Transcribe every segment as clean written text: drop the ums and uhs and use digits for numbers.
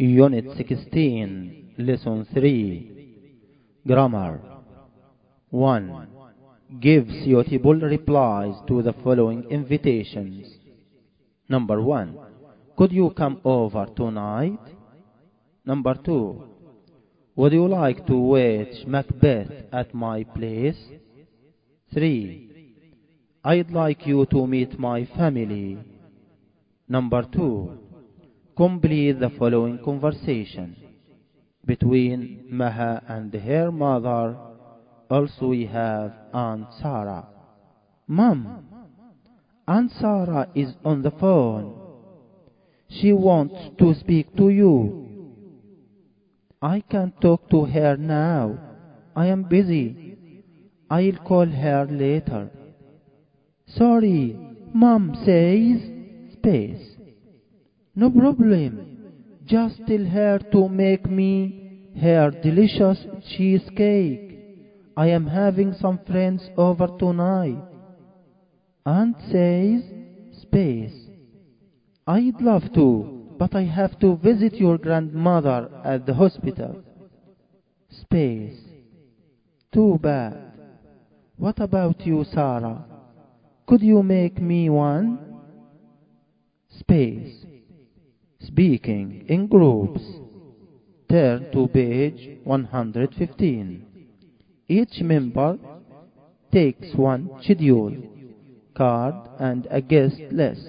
Unit 16, Lesson 3, Grammar. 1. Give suitable replies to the following invitations. Number 1. Could you come over tonight? Number 2. Would you like to watch Macbeth at my place? 3. I'd like you to meet my family. Number 2. Complete the following conversation. Between Maha and her mother, also we have Aunt Sarah. Mom, Aunt Sarah is on the phone. She wants to speak to you. I can't talk to her now. I am busy. I'll call her later. Sorry, Mom says space. No problem. Just tell her to make me her delicious cheesecake. I am having some friends over tonight. Aunt says space. I'd love to, but I have to visit your grandmother at the hospital. Space. Too bad. What about you, Sarah? Could you make me one? Space. Speaking in groups. Turn to page 115. Each member takes one schedule, card and a guest list.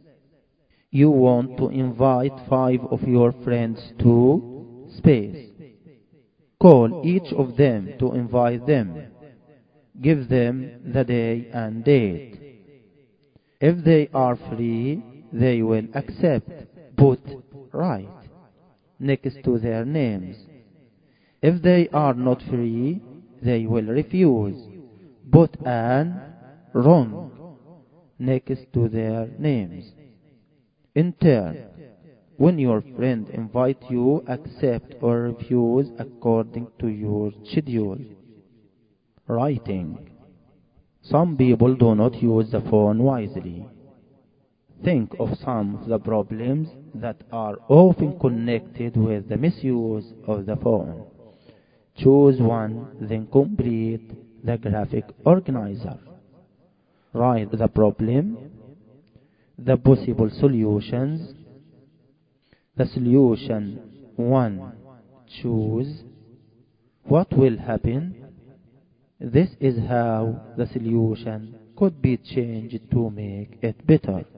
You want to invite 5 of your friends to space. Call each of them to invite them. Give them the day and date. If they are free, they will accept. Put right next to their names. If they are not free, they will refuse. Put an wrong next to their names. In turn, when your friend invites you, accept or refuse according to your schedule. Writing. Some people do not use the phone wisely. Think of some of the problems that are often connected with the misuse of the phone. Choose one, then complete the graphic organizer. Write the problem, the possible solutions. The solution 1. Choose what will happen. This is how the solution could be changed to make it better.